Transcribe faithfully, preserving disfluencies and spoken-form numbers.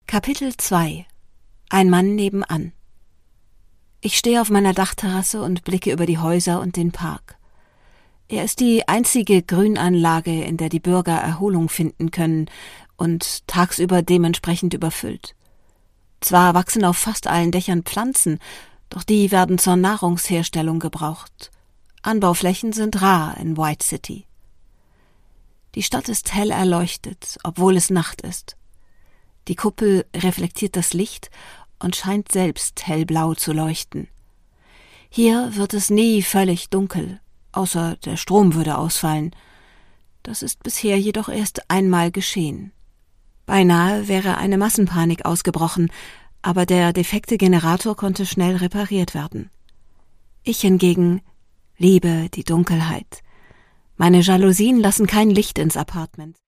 Kapitel zwei. Ein Mann nebenan. Ich stehe auf meiner Dachterrasse und blicke über die Häuser und den Park. Er ist die einzige Grünanlage, in der die Bürger Erholung finden können und tagsüber dementsprechend überfüllt. Zwar wachsen auf fast allen Dächern Pflanzen, doch die werden zur Nahrungsherstellung gebraucht. Anbauflächen sind rar in White City. Die Stadt ist hell erleuchtet, obwohl es Nacht ist. Die Kuppel reflektiert das Licht und scheint selbst hellblau zu leuchten. Hier wird es nie völlig dunkel, außer der Strom würde ausfallen. Das ist bisher jedoch erst einmal geschehen. Beinahe wäre eine Massenpanik ausgebrochen, aber der defekte Generator konnte schnell repariert werden. Ich hingegen liebe die Dunkelheit. Meine Jalousien lassen kein Licht ins Appartement.